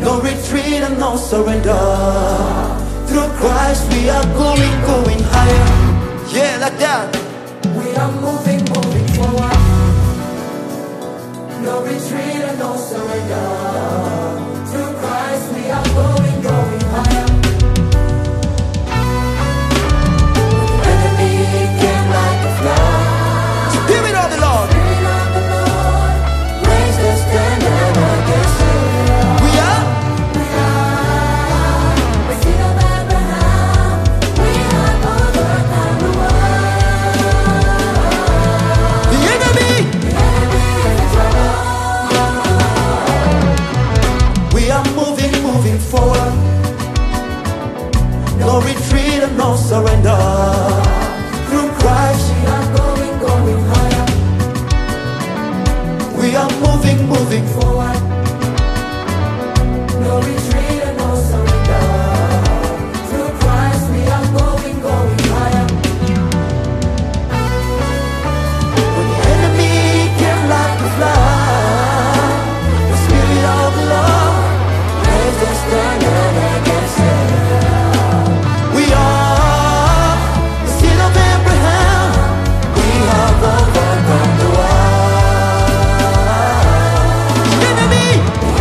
No retreat and no surrender. Through Christ we are going higher. Yeah, like that. We are moving forward. No retreat and no surrender. Through Christ we are going higher. Enemy came like a flood. Spirit of the Lord. Spirit of the Lord, raise the standard against you. We are. The seed of Abraham, we have overcome the world. The enemy. The enemy is in trouble. We are moving forward. No retreat and no surrender. Through Christ We are going higher. we are moving Forward. No retreat and no surrender. Through Christ we are going higher. When the enemy came like a flood, the Spirit of the Lord raised the standard against him. We are the seed of Abraham. We have overcome the world. The enemy.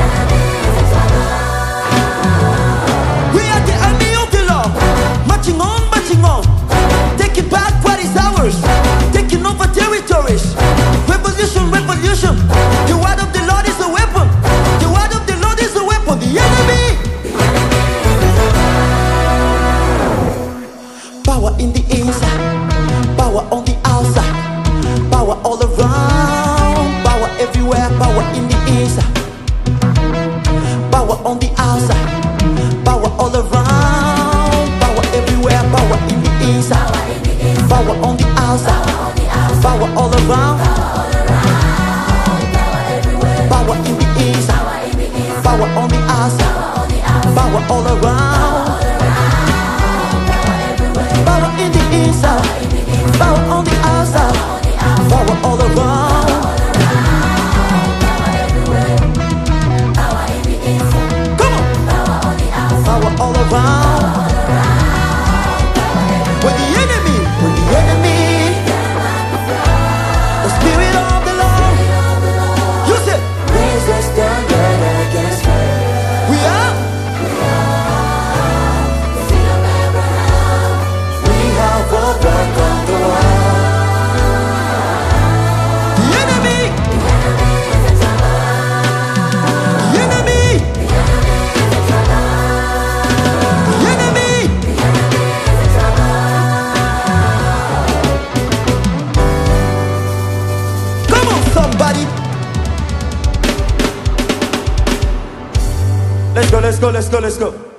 We are the army of the Lord, marching on, taking back what is ours, taking over territories. Revolution. The word of the Lord is a weapon. The word of the Lord is a weapon. The enemy. Power in the inside, power on the outside, power all around, power everywhere, power in the inside, power on the outside, power all around, power everywhere, power in the inside, power on the outside, power all around, power in the inside, power on the outside, power all around, power in the inside, power on the outside, power all around. Come on, power all around. When the enemy, the Spirit of the Lord, you said, Raise the standard against me. we are, The seed of Abraham, we have overcome the world. The enemy, is in trouble. the enemy, the enemy. Is in trouble. Come on, somebody. Let's go.